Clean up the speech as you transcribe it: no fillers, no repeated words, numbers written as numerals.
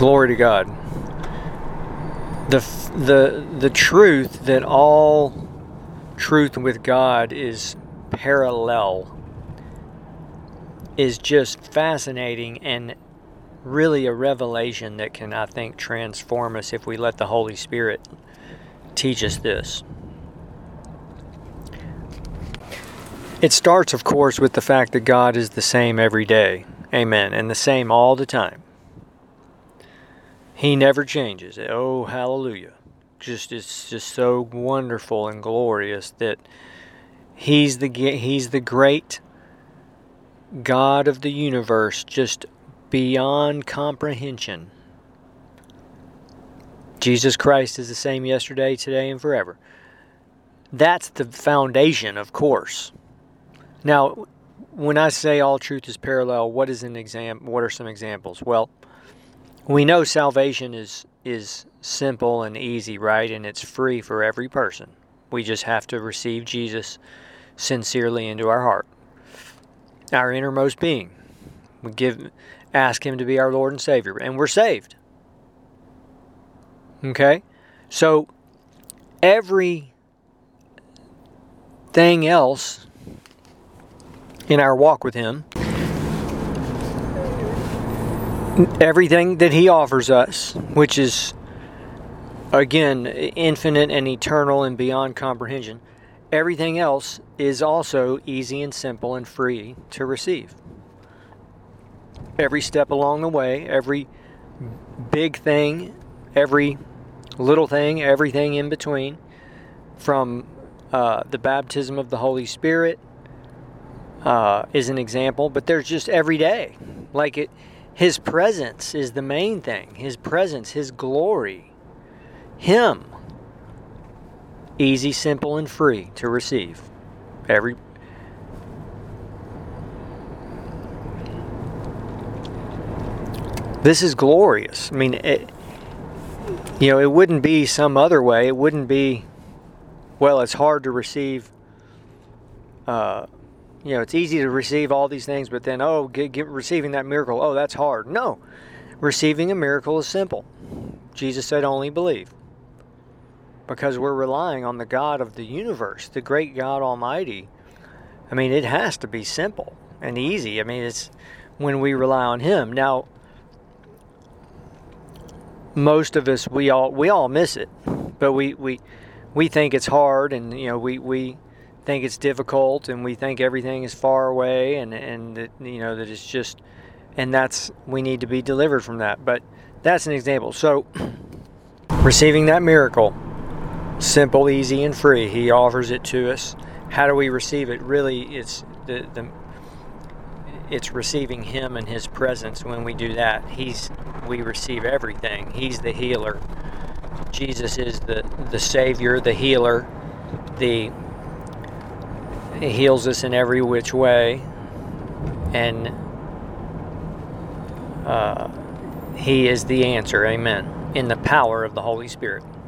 Glory to God. The truth that all truth with God is parallel is just fascinating and really a revelation that can, I think, transform us if we let the Holy Spirit teach us this. It starts, of course, with the fact that God is the same every day. Amen. And the same all the time. He never changes. Oh, hallelujah. It's just so wonderful and glorious that He's the great God of the universe, just beyond comprehension. Jesus Christ is the same yesterday, today, and forever. That's the foundation, of course. Now, when I say all truth is parallel, what are some examples? Well, we know salvation is simple and easy, right? And it's free for every person. We just have to receive Jesus sincerely into our heart, our innermost being. We ask Him to be our Lord and Savior, and we're saved. Okay? So, everything else in our walk with Him, everything that He offers us, which is, again, infinite and eternal and beyond comprehension, everything else is also easy and simple and free to receive. Every step along the way, every big thing, every little thing, everything in between, from the baptism of the Holy Spirit is an example, but there's just every day. His presence is the main thing. His presence, His glory, Him. Easy, simple, and free to receive. This is glorious. I mean, it wouldn't be some other way. It wouldn't be, well, it's hard to receive. It's easy to receive all these things, but then, receiving that miracle, that's hard. No, receiving a miracle is simple. Jesus said, only believe. Because we're relying on the God of the universe, the great God Almighty. I mean, it has to be simple and easy. I mean, it's when we rely on Him. Now, most of us, we all miss it, but we think it's hard, and we think it's difficult, and we think everything is far away, and that that it's just, and we need to be delivered from that. But that's an example. So, receiving that miracle, simple, easy, and free. He offers it to us. How do we receive it? Really, it's it's receiving Him and His presence. When we do that, we receive everything. He's the healer. Jesus is the Savior, the healer. He heals us in every which way, and He is the answer. Amen. In the power of the Holy Spirit.